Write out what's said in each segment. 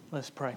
Let's pray.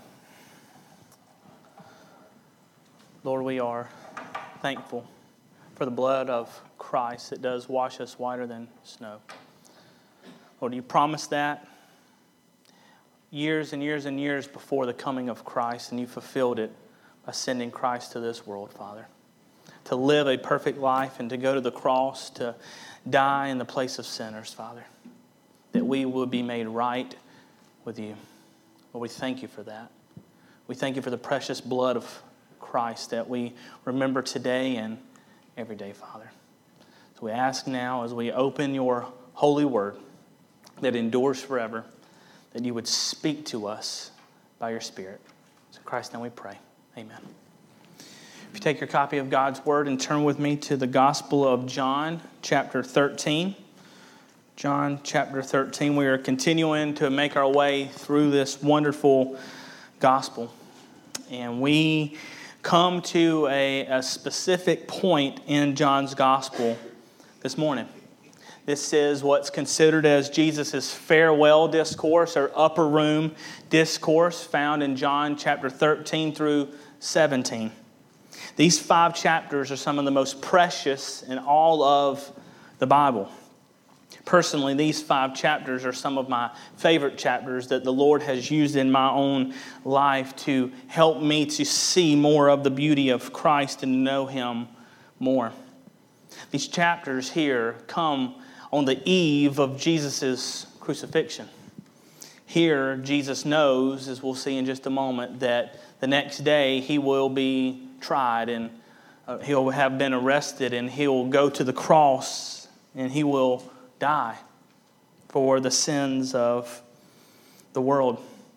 Lord, we are thankful for the blood of Christ that does wash us whiter than snow. Lord, you promised that years and years and years before the coming of Christ, and you fulfilled it by sending Christ to this world, Father, to live a perfect life and to go to the cross, to die in the place of sinners, Father, that we would be made right with you. Lord, we thank you for that. We thank you for the precious blood of Christ that we remember today and every day, Father. So we ask now as we open your holy word that endures forever, that you would speak to us by your Spirit. So in Christ's name we pray. Amen. If you take your copy of God's word and turn with me to the Gospel of John, chapter 13. John chapter 13, we are continuing to make our way through this wonderful gospel. And we come to a specific point in John's gospel this morning. This is what's considered as Jesus' farewell discourse or upper room discourse found in John chapter 13 through 17. These 5 chapters are some of the most precious in all of the Bible. Personally, these 5 chapters are some of my favorite chapters that the Lord has used in my own life to help me to see more of the beauty of Christ and know Him more. These chapters here come on the eve of Jesus' crucifixion. Here, Jesus knows, as we'll see in just a moment, that the next day He will be tried and He'll have been arrested and He'll go to the cross and He will die for the sins of the world.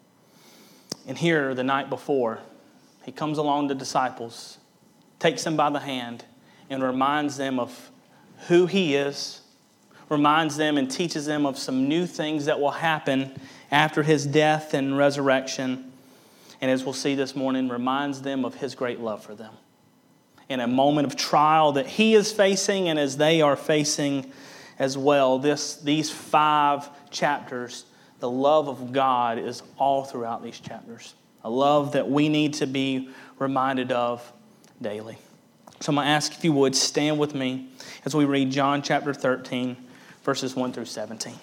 And here, the night before, He comes along the disciples, takes them by the hand, and reminds them of who He is, reminds them and teaches them of some new things that will happen after His death and resurrection. And as we'll see this morning, reminds them of His great love for them. In a moment of trial that He is facing and as they are facing as well, these 5 chapters, the love of God is all throughout these chapters. A love that we need to be reminded of daily. So I'm going to ask if you would stand with me as we read John chapter 13, verses 1 through 17.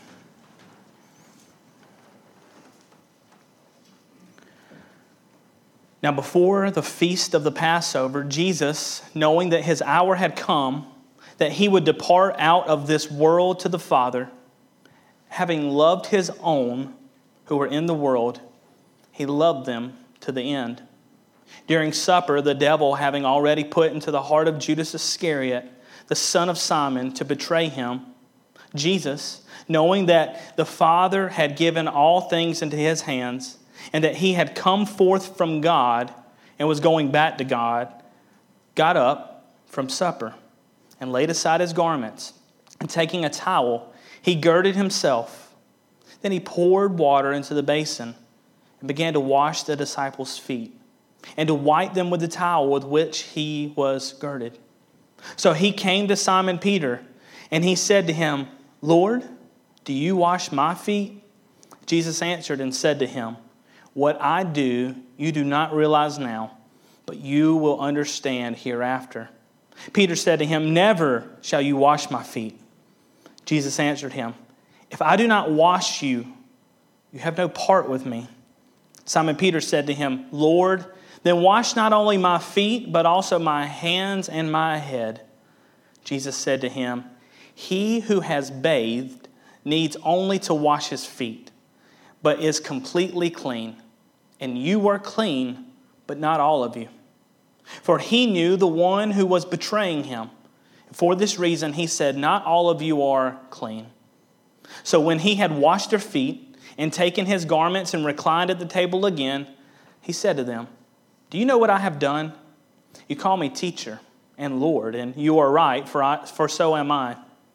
Now before the feast of the Passover, Jesus, knowing that His hour had come, that He would depart out of this world to the Father, having loved His own who were in the world, He loved them to the end. During supper, the devil, having already put into the heart of Judas Iscariot, the son of Simon, to betray Him, Jesus, knowing that the Father had given all things into His hands, and that He had come forth from God and was going back to God, got up from supper and laid aside His garments, and taking a towel, He girded Himself. Then He poured water into the basin and began to wash the disciples' feet and to wipe them with the towel with which He was girded. So He came to Simon Peter, and He said to him, "Lord, do you wash my feet?" Jesus answered and said to him, "What I do, you do not realize now, but you will understand hereafter." Peter said to Him, "Never shall you wash my feet." Jesus answered him, "If I do not wash you, you have no part with me." Simon Peter said to Him, "Lord, then wash not only my feet, but also my hands and my head." Jesus said to him, "He who has bathed needs only to wash his feet, but is completely clean. And you are clean, but not all of you." For He knew the one who was betraying Him. For this reason, He said, "Not all of you are clean." So when He had washed their feet and taken His garments and reclined at the table again, He said to them, "Do you know what I have done? You call me teacher and Lord, and you are right, for so am I.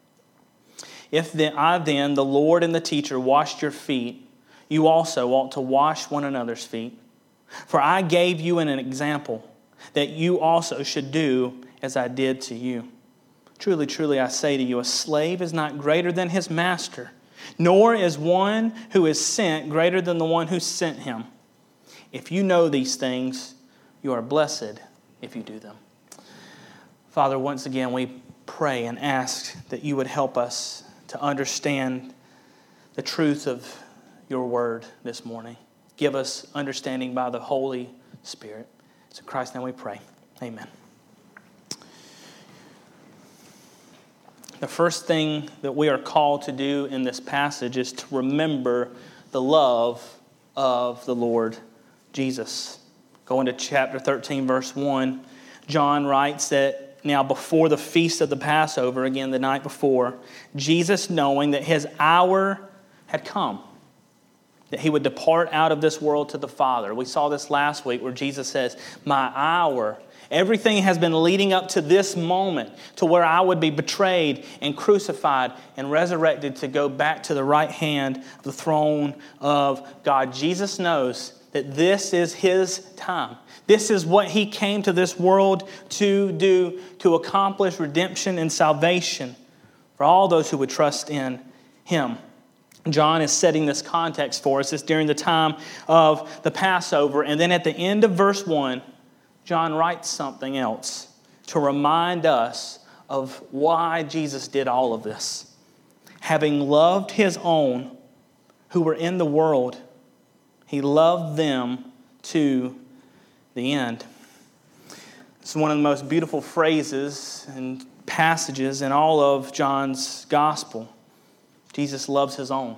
If then, the Lord and the teacher, washed your feet, you also ought to wash one another's feet. For I gave you an example, that you also should do as I did to you. Truly, truly, I say to you, a slave is not greater than his master, nor is one who is sent greater than the one who sent him. If you know these things, you are blessed if you do them. Father, once again, we pray and ask that you would help us to understand the truth of your word this morning. Give us understanding by the Holy Spirit. It's in Christ's name we pray. Amen. The first thing that we are called to do in this passage is to remember the love of the Lord Jesus. Going to chapter 13, verse 1, John writes that now before the feast of the Passover, again the night before, Jesus, knowing that his hour had come, that he would depart out of this world to the Father. We saw this last week where Jesus says, my hour. Everything has been leading up to this moment, to where I would be betrayed and crucified and resurrected to go back to the right hand of the throne of God. Jesus knows that this is his time. This is what he came to this world to do, to accomplish redemption and salvation for all those who would trust in him. John is setting this context for us. It's during the time of the Passover. And then at the end of verse 1, John writes something else to remind us of why Jesus did all of this. Having loved his own who were in the world, he loved them to the end. It's one of the most beautiful phrases and passages in all of John's gospel. Jesus loves his own.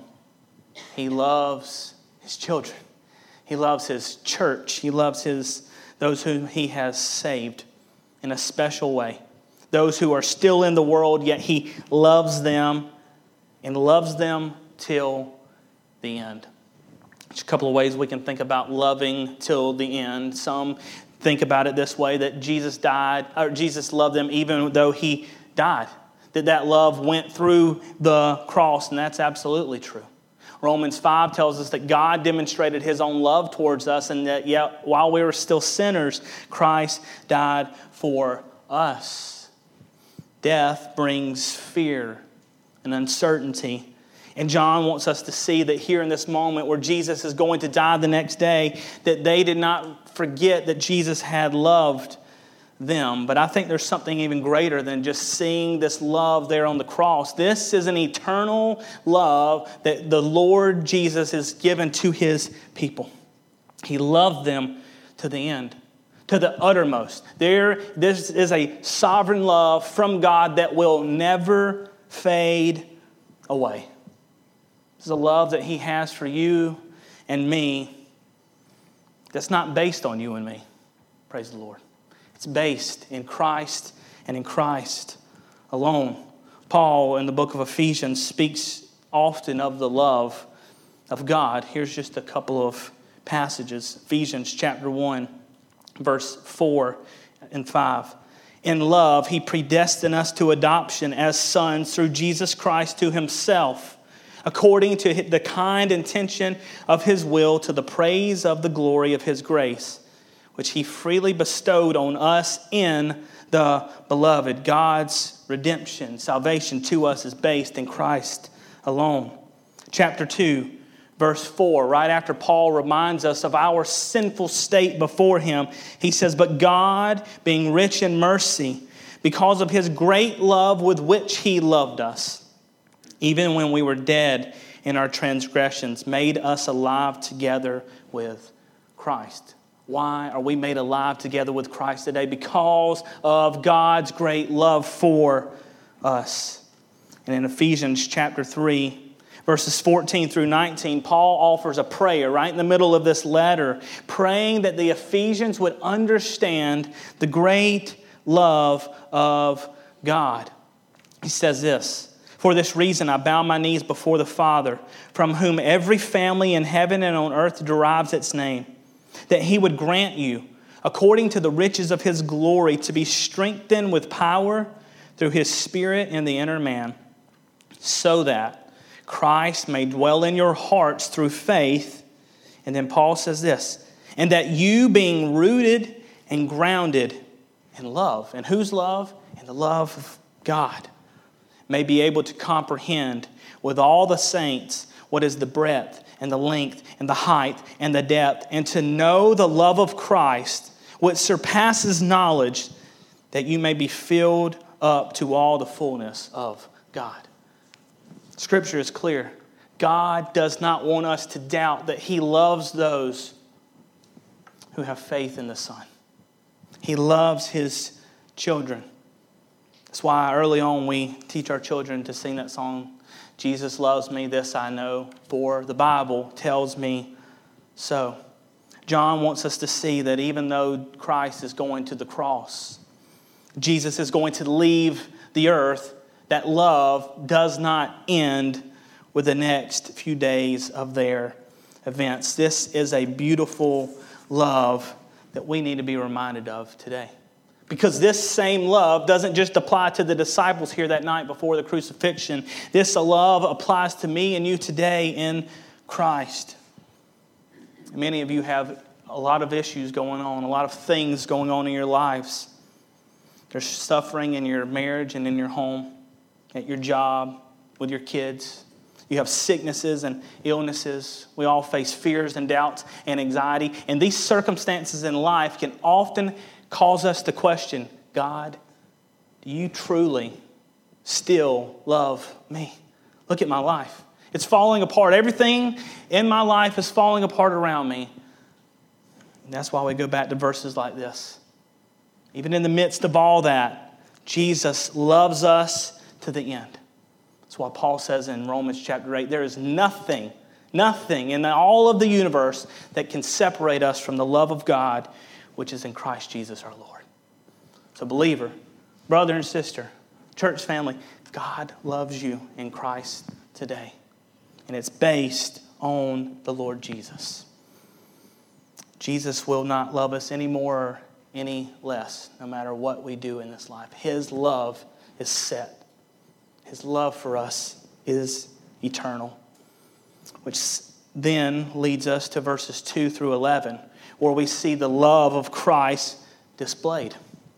He loves his children. He loves his church. He loves those whom he has saved in a special way. Those who are still in the world, yet he loves them and loves them till the end. There's a couple of ways we can think about loving till the end. Some think about it this way, that Jesus loved them even though he died. That love went through the cross, and that's absolutely true. Romans 5 tells us that God demonstrated his own love towards us, and that yet while we were still sinners, Christ died for us. Death brings fear and uncertainty. And John wants us to see that here in this moment where Jesus is going to die the next day, that they did not forget that Jesus had loved them. But I think there's something even greater than just seeing this love there on the cross. This is an eternal love that the Lord Jesus has given to his people. He loved them to the end, to the uttermost. This is a sovereign love from God that will never fade away. This is a love that he has for you and me that's not based on you and me. Praise the Lord. It's based in Christ and in Christ alone. Paul, in the book of Ephesians, speaks often of the love of God. Here's just a couple of passages. Ephesians chapter 1, verse 4 and 5. In love, he predestined us to adoption as sons through Jesus Christ to himself, according to the kind intention of his will, to the praise of the glory of his grace, which he freely bestowed on us in the beloved. God's redemption, salvation to us is based in Christ alone. Chapter 2, verse 4, right after Paul reminds us of our sinful state before him, he says, but God, being rich in mercy, because of his great love with which he loved us, even when we were dead in our transgressions, made us alive together with Christ. Why are we made alive together with Christ today? Because of God's great love for us. And in Ephesians chapter 3, verses 14 through 19, Paul offers a prayer right in the middle of this letter, praying that the Ephesians would understand the great love of God. He says this, for this reason I bow my knees before the Father, from whom every family in heaven and on earth derives its name, that he would grant you, according to the riches of his glory, to be strengthened with power through his Spirit in the inner man, so that Christ may dwell in your hearts through faith. And then Paul says this, and that you being rooted and grounded in love. And whose love? In the love of God. May be able to comprehend with all the saints what is the breadth and the length and the height and the depth, and to know the love of Christ, which surpasses knowledge, that you may be filled up to all the fullness of God. Scripture is clear. God does not want us to doubt that He loves those who have faith in the Son. He loves His children. That's why early on we teach our children to sing that song, Jesus loves me, this I know, for the Bible tells me so. John wants us to see that even though Christ is going to the cross, Jesus is going to leave the earth, that love does not end with the next few days of their events. This is a beautiful love that we need to be reminded of today. Because this same love doesn't just apply to the disciples here that night before the crucifixion. This love applies to me and you today in Christ. Many of you have a lot of issues going on, a lot of things going on in your lives. There's suffering in your marriage and in your home, at your job, with your kids. You have sicknesses and illnesses. We all face fears and doubts and anxiety. And these circumstances in life can often cause us to question, God, do you truly still love me? Look at my life. It's falling apart. Everything in my life is falling apart around me. And that's why we go back to verses like this. Even in the midst of all that, Jesus loves us to the end. That's why Paul says in Romans chapter 8, there is nothing in all of the universe that can separate us from the love of God, which is in Christ Jesus our Lord. So believer, brother and sister, church family, God loves you in Christ today. And it's based on the Lord Jesus. Jesus will not love us any more or any less, no matter what we do in this life. His love is set. His love for us is eternal. Which then leads us to verses 2 through 11, where we see the love of Christ displayed.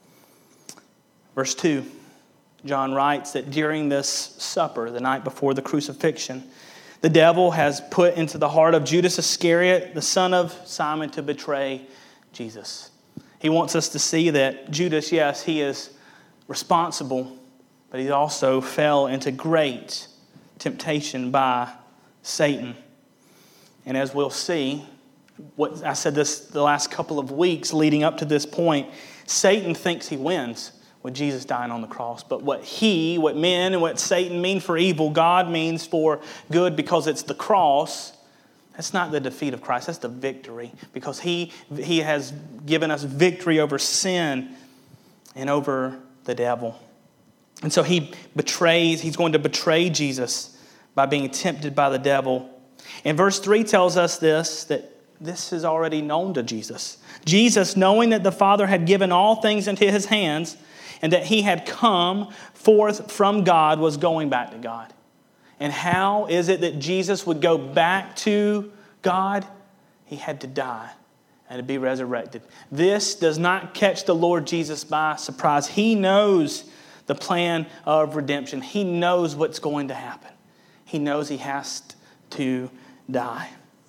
Verse 2, John writes that during this supper, the night before the crucifixion, the devil has put into the heart of Judas Iscariot, the son of Simon, to betray Jesus. He wants us to see that Judas, yes, he is responsible, but he also fell into great temptation by Satan. And as we'll see, what I said this the last couple of weeks leading up to this point, Satan thinks he wins with Jesus dying on the cross. But what men and what Satan mean for evil, God means for good, because it's the cross. That's not the defeat of Christ, that's the victory. Because he has given us victory over sin and over the devil. And so he's going to betray Jesus by being tempted by the devil. And verse 3 tells us that this is already known to Jesus. Jesus, knowing that the Father had given all things into his hands and that he had come forth from God, was going back to God. And how is it that Jesus would go back to God? He had to die and to be resurrected. This does not catch the Lord Jesus by surprise. He knows the plan of redemption. He knows what's going to happen. He knows he has to die.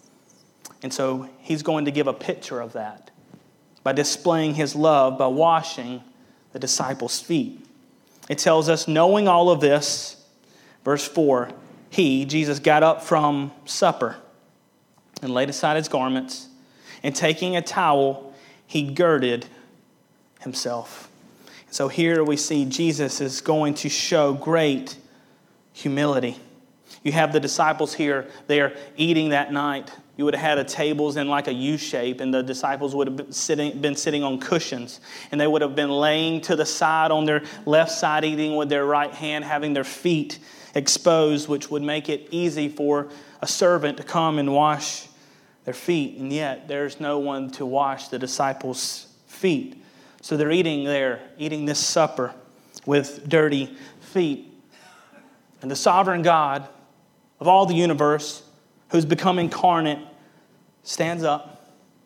And so he's going to give a picture of that by displaying his love by washing the disciples' feet. It tells us, knowing all of this, verse 4, Jesus, got up from supper and laid aside his garments, and taking a towel, he girded himself. So here we see Jesus is going to show great humility. You have the disciples here, they are eating that night. You would have had the tables in like a U shape, and the disciples would have been sitting on cushions. And they would have been laying to the side on their left side, eating with their right hand, having their feet exposed, which would make it easy for a servant to come and wash their feet. And yet, there's no one to wash the disciples' feet. So they're eating this supper with dirty feet. And the sovereign God of all the universe, who's become incarnate, stands up.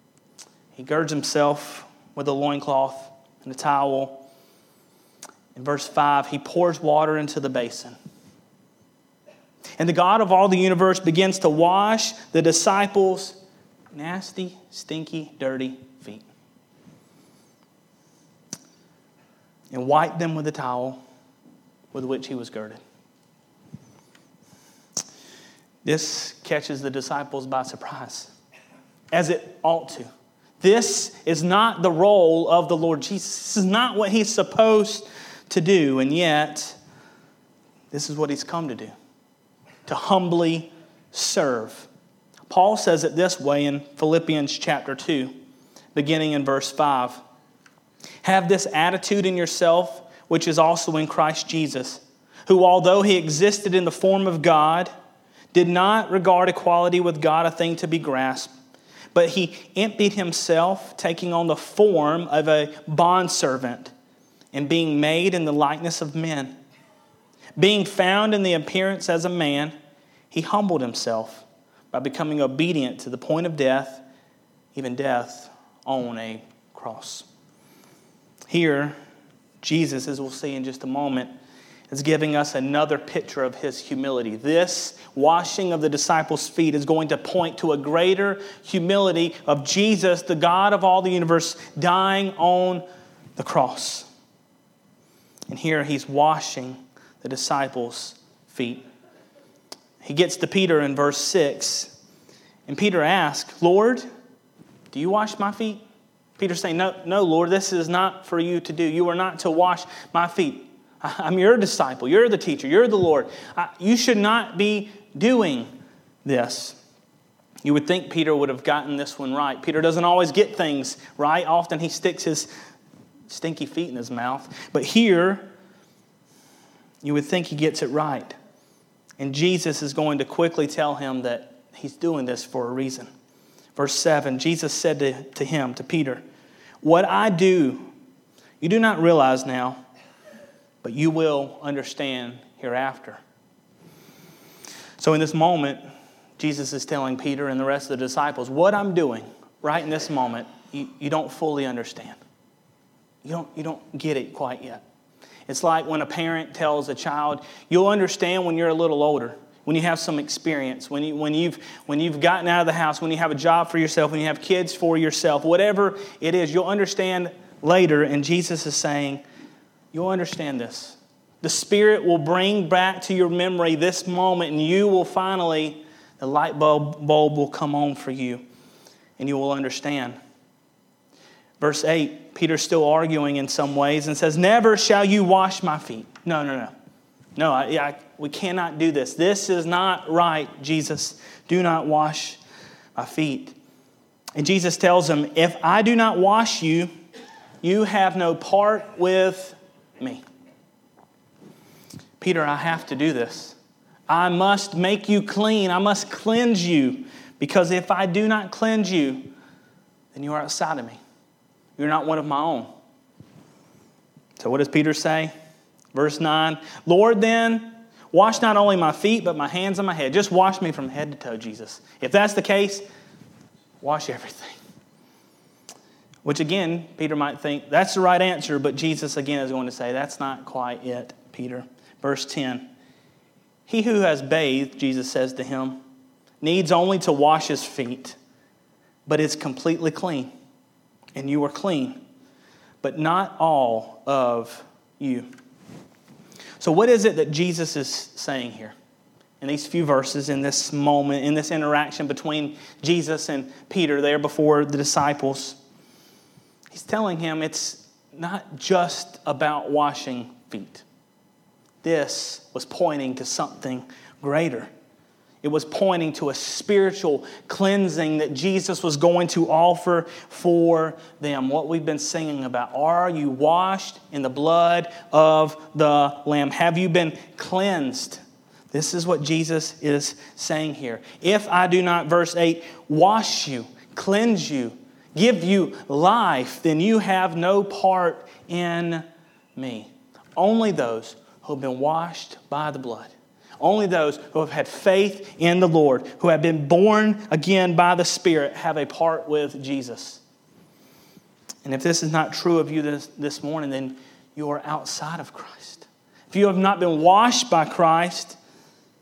He girds himself with a loincloth and a towel. In verse 5, he pours water into the basin. And the God of all the universe begins to wash the disciples' nasty, stinky, dirty feet. And wipe them with the towel with which he was girded. This catches the disciples by surprise, as it ought to. This is not the role of the Lord Jesus. This is not what he's supposed to do, and yet this is what he's come to do, to humbly serve. Paul says it this way in Philippians chapter 2, beginning in verse 5. Have this attitude in yourself, which is also in Christ Jesus, who, although he existed in the form of God, did not regard equality with God a thing to be grasped, but he emptied himself, taking on the form of a bondservant, and being made in the likeness of men. Being found in the appearance as a man, he humbled himself by becoming obedient to the point of death, even death on a cross. Here, Jesus, as we'll see in just a moment, is giving us another picture of his humility. This washing of the disciples' feet is going to point to a greater humility of Jesus, the God of all the universe, dying on the cross. And here he's washing the disciples' feet. He gets to Peter in verse 6, and Peter asks, Lord, do you wash my feet? Peter's saying, no, Lord, this is not for you to do. You are not to wash my feet. I'm your disciple. You're the teacher. You're the Lord. You should not be doing this. You would think Peter would have gotten this one right. Peter doesn't always get things right. Often he sticks his stinky feet in his mouth. But here, you would think he gets it right. And Jesus is going to quickly tell him that he's doing this for a reason. Verse 7, Jesus said to him, to Peter, what I do, you do not realize now, but you will understand hereafter. So in this moment, Jesus is telling Peter and the rest of the disciples, what I'm doing right in this moment, you don't fully understand. You don't get it quite yet. It's like when a parent tells a child, you'll understand when you're a little older, when you have some experience, when you've gotten out of the house, when you have a job for yourself, when you have kids for yourself, whatever it is, you'll understand later. And Jesus is saying, you'll understand this. The Spirit will bring back to your memory this moment, and you will finally, the light bulb will come on for you, and you will understand. Verse 8, Peter's still arguing in some ways and says, never shall you wash my feet. No, we cannot do this. This is not right, Jesus. Do not wash my feet. And Jesus tells him, if I do not wash you, you have no part with me. Peter, I have to do this. I must make you clean. I must cleanse you. Because if I do not cleanse you, then you are outside of me. You're not one of my own. So what does Peter say? Verse 9, Lord, then, wash not only my feet, but my hands and my head. Just wash me from head to toe, Jesus. If that's the case, wash everything. Which again, Peter might think, that's the right answer, but Jesus again is going to say, that's not quite it, Peter. Verse 10, he who has bathed, Jesus says to him, needs only to wash his feet, but is completely clean. And you are clean, but not all of you. So what is it that Jesus is saying here? In these few verses, in this moment, in this interaction between Jesus and Peter there before the disciples, he's telling him it's not just about washing feet. This was pointing to something greater. It was pointing to a spiritual cleansing that Jesus was going to offer for them. What we've been singing about. Are you washed in the blood of the Lamb? Have you been cleansed? This is what Jesus is saying here. If I do not, verse 8, wash you, cleanse you, give you life, then you have no part in me. Only those who have been washed by the blood. Only those who have had faith in the Lord, who have been born again by the Spirit, have a part with Jesus. And if this is not true of you this morning, then you are outside of Christ. If you have not been washed by Christ,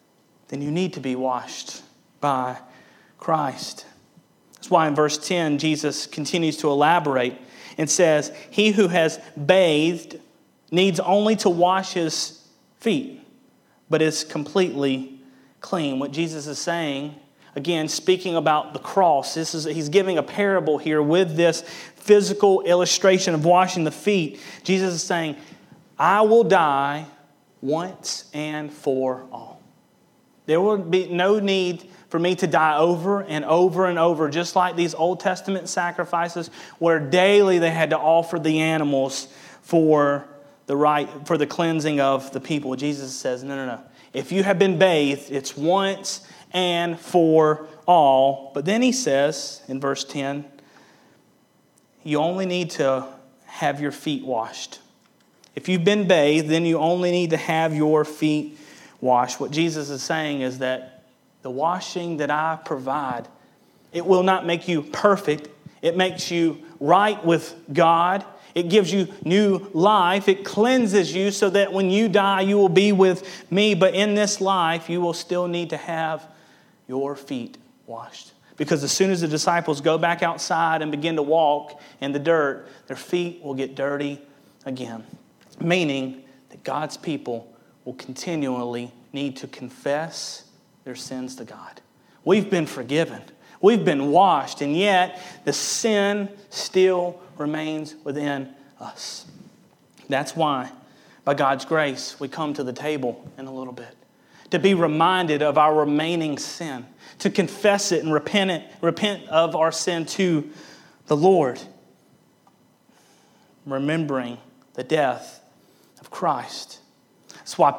then you need to be washed by Christ. That's why in verse 10, Jesus continues to elaborate and says, he who has bathed needs only to wash his feet, but is completely clean. What Jesus is saying, again, speaking about the cross, he's giving a parable here with this physical illustration of washing the feet. Jesus is saying, I will die once and for all. There will be no need for me to die over and over and over, just like these Old Testament sacrifices where daily they had to offer the animals for the cleansing of the people. Jesus says, no. If you have been bathed, it's once and for all. But then he says in verse 10, you only need to have your feet washed. If you've been bathed, then you only need to have your feet washed. What Jesus is saying is that the washing that I provide, it will not make you perfect. It makes you right with God. It gives you new life. It cleanses you so that when you die, you will be with me. But in this life, you will still need to have your feet washed. Because as soon as the disciples go back outside and begin to walk in the dirt, their feet will get dirty again. Meaning that God's people will continually need to confess their sins to God. We've been forgiven. We've been washed, and yet the sin still remains within us. That's why, by God's grace, we come to the table in a little bit to be reminded of our remaining sin, to confess it and repent of our sin to the Lord, remembering the death of Christ. That's why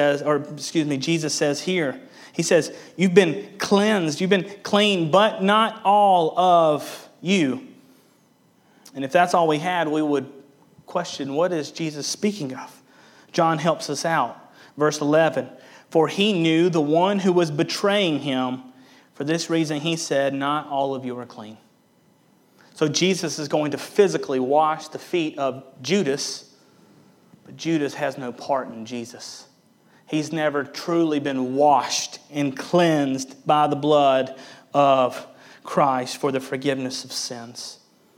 Jesus says here, he says, you've been cleansed, you've been clean, but not all of you. And if that's all we had, we would question, what is Jesus speaking of? John helps us out. Verse 11, for he knew the one who was betraying him. For this reason, he said, not all of you are clean. So Jesus is going to physically wash the feet of Judas, but Judas has no part in Jesus. He's never truly been washed and cleansed by the blood of Christ for the forgiveness of sins.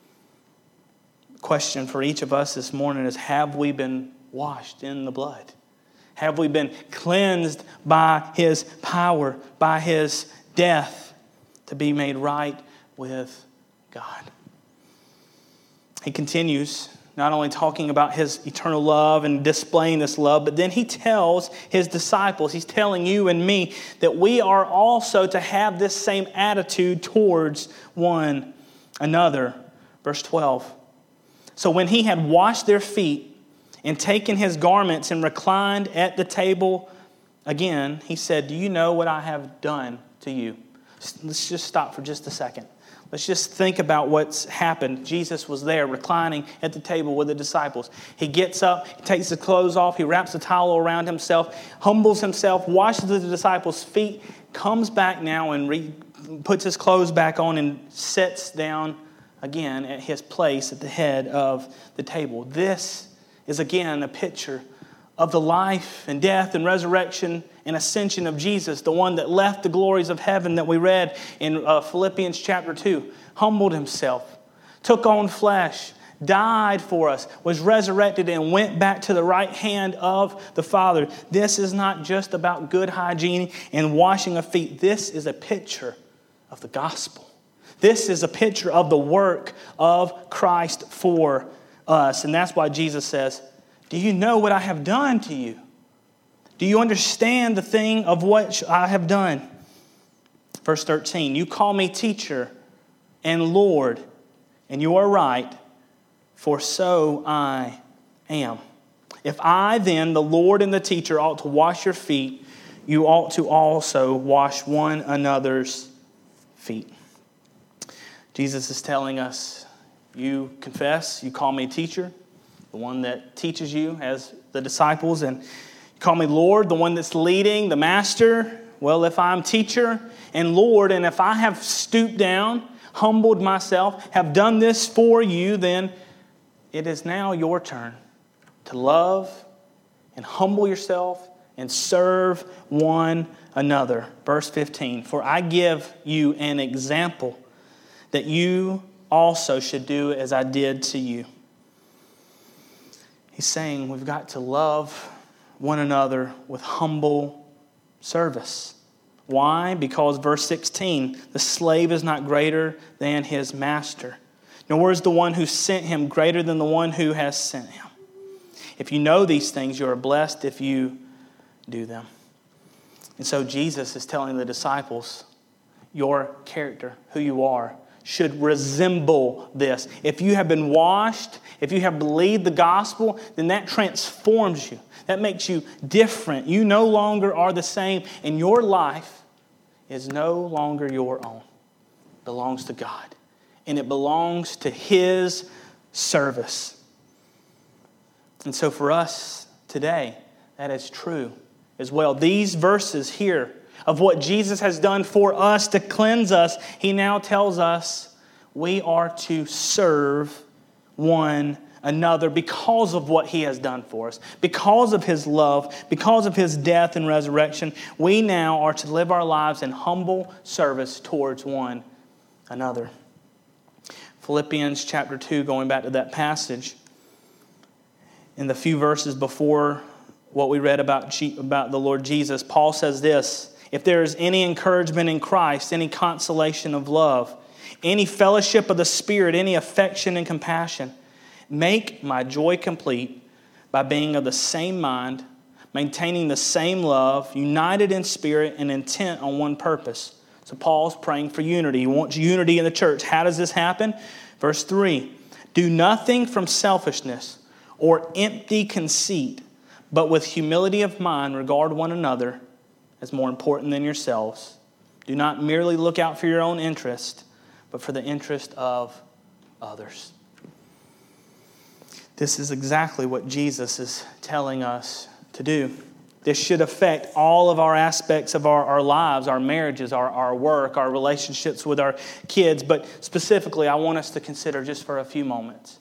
The question for each of us this morning is, have we been washed in the blood? Have we been cleansed by His power, by His death, to be made right with God? He continues, not only talking about His eternal love and displaying this love, but then He tells His disciples, He's telling you and me, that we are also to have this same attitude towards one another. Verse 12. So when He had washed their feet and taken His garments and reclined at the table again, He said, do you know what I have done to you? Let's just stop for just a second. Let's just think about what's happened. Jesus was there reclining at the table with the disciples. He gets up, he takes his clothes off, he wraps a towel around himself, humbles himself, washes the disciples' feet, comes back now and puts his clothes back on and sits down again at his place at the head of the table. This is again a picture of the life and death and resurrection and ascension of Jesus, the one that left the glories of heaven that we read in Philippians chapter 2, humbled himself, took on flesh, died for us, was resurrected, and went back to the right hand of the Father. This is not just about good hygiene and washing of feet. This is a picture of the gospel. This is a picture of the work of Christ for us. And that's why Jesus says, do you know what I have done to you? Do you understand the thing of what I have done? Verse 13, you call me teacher and Lord, and you are right, for so I am. If I then, the Lord and the teacher, ought to wash your feet, you ought to also wash one another's feet. Jesus is telling us, you confess, you call me teacher, the one that teaches you as the disciples, and you call me Lord, the one that's leading, the master. Well, if I'm teacher and Lord, and if I have stooped down, humbled myself, have done this for you, then it is now your turn to love and humble yourself and serve one another. Verse 15, for I give you an example that you also should do as I did to you. He's saying we've got to love one another with humble service. Why? Because verse 16, the slave is not greater than his master, nor is the one who sent him greater than the one who has sent him. If you know these things, you are blessed if you do them. And so Jesus is telling the disciples, your character, who you are, should resemble this. If you have been washed, if you have believed the gospel, then that transforms you. That makes you different. You no longer are the same, and your life is no longer your own. It belongs to God, and it belongs to His service. And so for us today, that is true as well. These verses here of what Jesus has done for us to cleanse us, He now tells us we are to serve one another because of what He has done for us. Because of His love, because of His death and resurrection, we now are to live our lives in humble service towards one another. Philippians chapter 2, going back to that passage, in the few verses before what we read about the Lord Jesus, Paul says this, if there is any encouragement in Christ, any consolation of love, any fellowship of the Spirit, any affection and compassion, make my joy complete by being of the same mind, maintaining the same love, united in spirit and intent on one purpose. So Paul's praying for unity. He wants unity in the church. How does this happen? Verse 3, do nothing from selfishness or empty conceit, but with humility of mind regard one another as more important than yourselves. Do not merely look out for your own interest, but for the interest of others. This is exactly what Jesus is telling us to do. This should affect all of our aspects of our lives, our marriages, our work, our relationships with our kids. But specifically, I want us to consider just for a few moments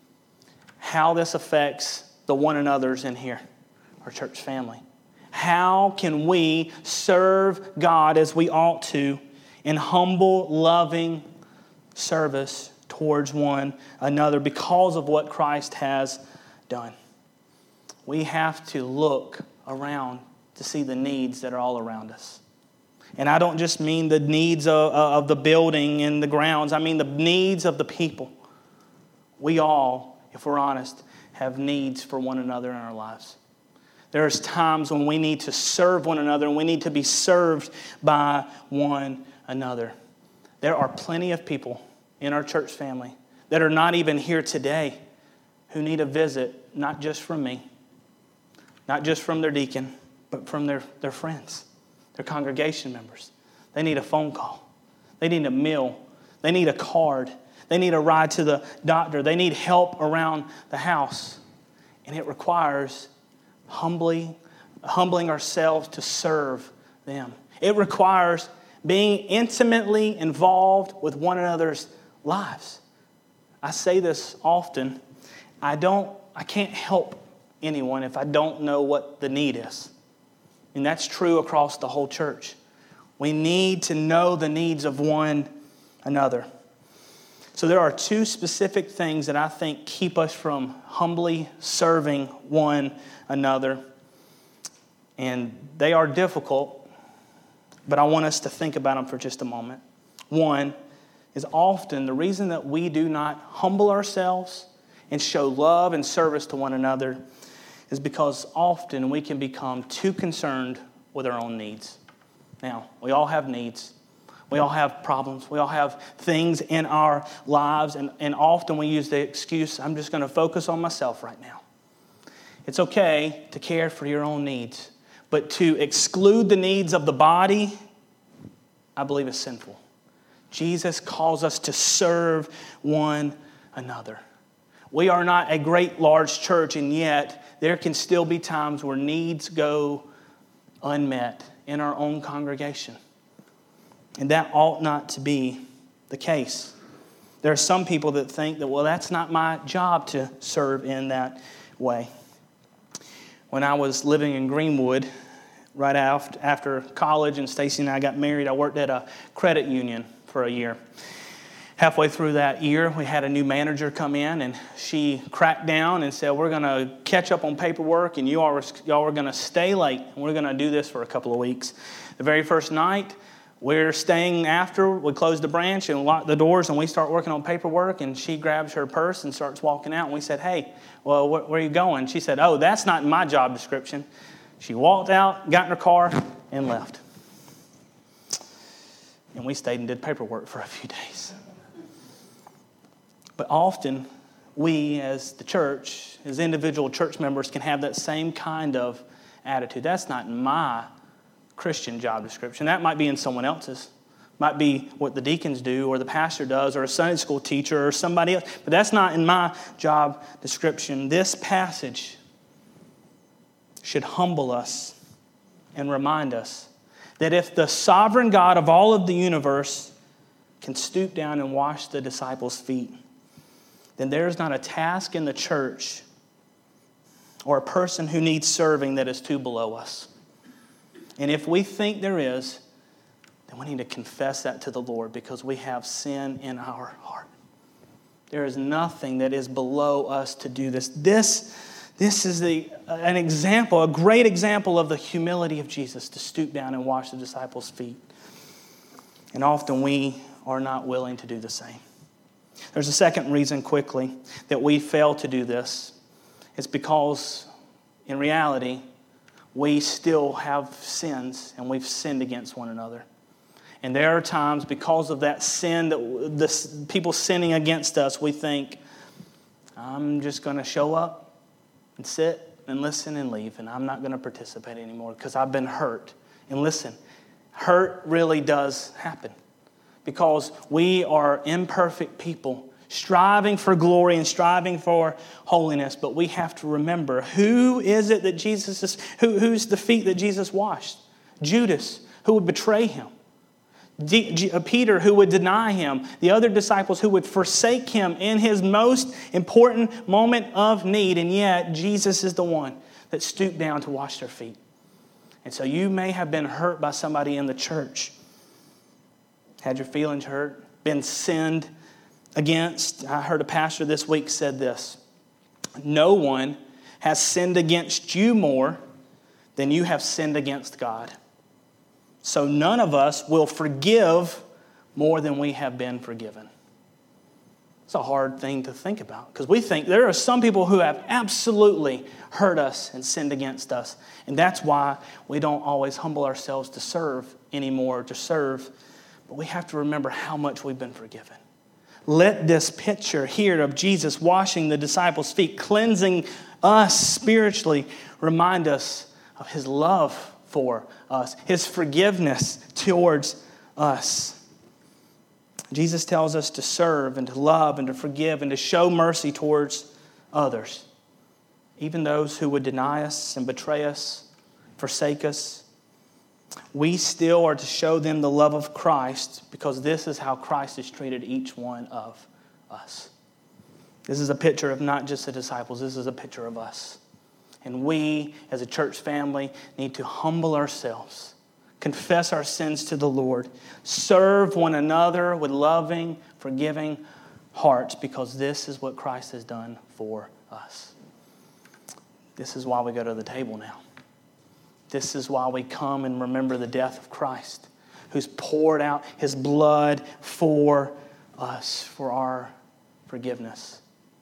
how this affects the one another's in here, our church family. How can we serve God as we ought to in humble, loving service towards one another because of what Christ has done? We have to look around to see the needs that are all around us. And I don't just mean the needs of the building and the grounds. I mean the needs of the people. We all, if we're honest, have needs for one another in our lives. There's times when we need to serve one another and we need to be served by one another. There are plenty of people in our church family that are not even here today who need a visit, not just from me, not just from their deacon, but from their friends, their congregation members. They need a phone call. They need a meal. They need a card. They need a ride to the doctor. They need help around the house. And it requires humbling ourselves to serve them. It requires being intimately involved with one another's lives. I say this often. I can't help anyone if I don't know what the need is. And that's true across the whole church. We need to know the needs of one another. So there are two specific things that I think keep us from humbly serving one another. And they are difficult, but I want us to think about them for just a moment. One is often the reason that we do not humble ourselves and show love and service to one another is because often we can become too concerned with our own needs. Now, we all have needs. We all have problems. We all have things in our lives, and often we use the excuse, I'm just going to focus on myself right now. It's okay to care for your own needs, but to exclude the needs of the body, I believe is sinful. Jesus calls us to serve one another. We are not a great large church, and yet there can still be times where needs go unmet in our own congregation. And that ought not to be the case. There are some people that think that, well, that's not my job to serve in that way. When I was living in Greenwood, right after college and Stacy and I got married, I worked at a credit union for a year. Halfway through that year, we had a new manager come in, and she cracked down and said, we're going to catch up on paperwork, and y'all are going to stay late, and we're going to do this for a couple of weeks. The very first night, we're staying after. We close the branch and lock the doors, and we start working on paperwork, and she grabs her purse and starts walking out, and we said, hey, well, where are you going? She said, oh, that's not in my job description. She walked out, got in her car, and left. And we stayed and did paperwork for a few days. But often, we as the church, as individual church members, can have that same kind of attitude. That's not in my Christian job description. That might be in someone else's. Might be what the deacons do, or the pastor does, or a Sunday school teacher, or somebody else. But that's not in my job description. This passage should humble us and remind us that if the sovereign God of all of the universe can stoop down and wash the disciples' feet, then there's not a task in the church or a person who needs serving that is too below us. And if we think there is, then we need to confess that to the Lord, because we have sin in our heart. There is nothing that is below us to do this. This is an example, a great example of the humility of Jesus, to stoop down and wash the disciples' feet. And often we are not willing to do the same. There's a second reason, quickly, that we fail to do this. It's because, in reality, we still have sins, and we've sinned against one another. And there are times, because of that sin, that the people sinning against us, we think, I'm just going to show up and sit and listen and leave, and I'm not going to participate anymore because I've been hurt. And listen, hurt really does happen, because we are imperfect people striving for glory and striving for holiness. But we have to remember, who is it that Jesus is, who's the feet that Jesus washed? Judas, who would betray him. Peter, who would deny him. The other disciples who would forsake him in his most important moment of need. And yet, Jesus is the one that stooped down to wash their feet. And so you may have been hurt by somebody in the church. Had your feelings hurt, been sinned against. I heard a pastor this week said this: no one has sinned against you more than you have sinned against God. So none of us will forgive more than we have been forgiven. It's a hard thing to think about, because we think there are some people who have absolutely hurt us and sinned against us. And that's why we don't always humble ourselves to serve anymore, to serve. But we have to remember how much we've been forgiven. Let this picture here of Jesus washing the disciples' feet, cleansing us spiritually, remind us of his love for us, his forgiveness towards us. Jesus tells us to serve and to love and to forgive and to show mercy towards others, even those who would deny us and betray us, forsake us. We still are to show them the love of Christ, because this is how Christ has treated each one of us. This is a picture of not just the disciples. This is a picture of us. And we, as a church family, need to humble ourselves, confess our sins to the Lord, serve one another with loving, forgiving hearts, because this is what Christ has done for us. This is why we go to the table now. This is why we come and remember the death of Christ, who's poured out his blood for us, for our forgiveness.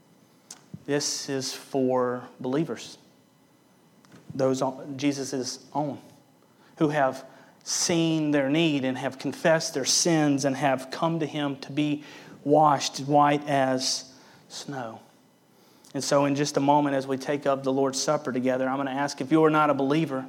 This is for believers, those Jesus' own, who have seen their need and have confessed their sins and have come to him to be washed white as snow. And so in just a moment, as we take up the Lord's Supper together, I'm going to ask, if you are not a believer,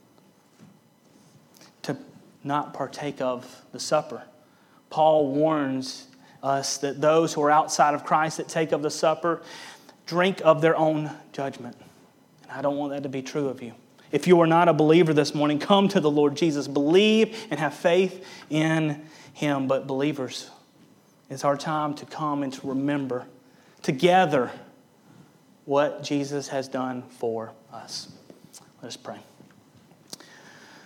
to not partake of the supper. Paul warns us that those who are outside of Christ that take of the supper drink of their own judgment. And I don't want that to be true of you. If you are not a believer this morning, come to the Lord Jesus. Believe and have faith in him. But believers, it's our time to come and to remember together what Jesus has done for us. Let us pray.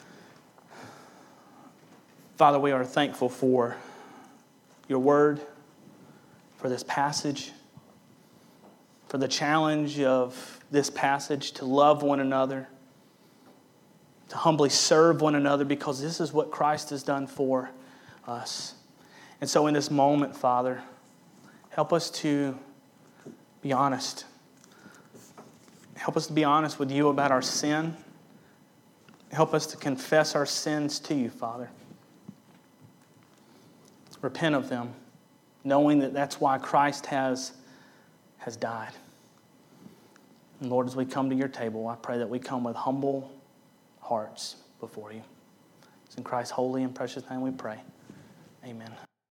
Father, we are thankful for your word, for this passage, for the challenge of this passage to love one another, to humbly serve one another, because this is what Christ has done for us. And so in this moment, Father, help us to be honest. Help us to be honest with you about our sin. Help us to confess our sins to you, Father. Repent of them, knowing that that's why Christ has died. And Lord, as we come to your table, I pray that we come with humble hearts before you. It's in Christ's holy and precious name we pray. Amen.